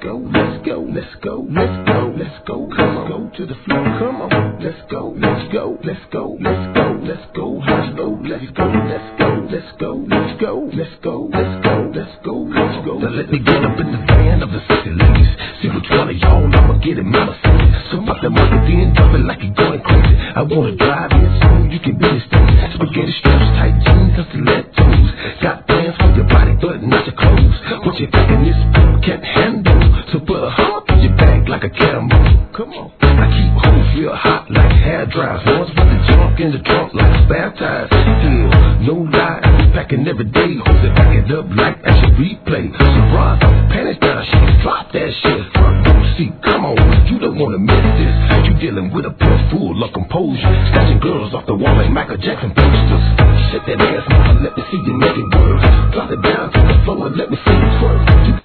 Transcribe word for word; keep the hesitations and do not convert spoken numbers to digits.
go, let's go, let's go, let's go, let's go, come on, go to the floor, come on, let's go, let's go, let's go, let's go, let's go, let's go, let's go, let's go, let's go, let's go, let's go, let's go, let's go, let's go. Now let me get up in the van of the sexy ladies. See which one of y'all I'ma get in my Mercedes. So pop that money then, drop it like you're going crazy. I wanna drive in soon, you can be this thing. Spaghetti straps, tight jeans, and stilettos. Got plans for your body, but not your clothes. What you thinking this people can't handle? So put a hump in your bag like a camel. Come on. I keep hoes real hot like hair dryers. Ones with the junk in the trunk like spare tires. Still, no lie, packing every day. Hoes that back it up like action replay. Surprise, panties down, she drop that shit. Front row seat, come on, you don't wanna miss this. You dealing with a pimp full of composure. Snatching girls off the wall like Michael Jackson posters. Shake that ass, mama, let me see you make it work. Drop it down to the floor and let me see you twerk.